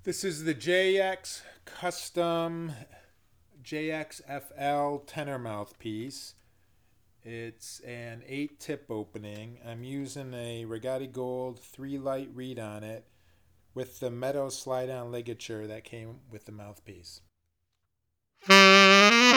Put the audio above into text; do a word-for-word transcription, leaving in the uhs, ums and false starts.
This is the J X Custom J X F L tenor mouthpiece. It's an eight tip opening. I'm using a Regatti Gold three light reed on it with the metal slide on ligature that came with the mouthpiece.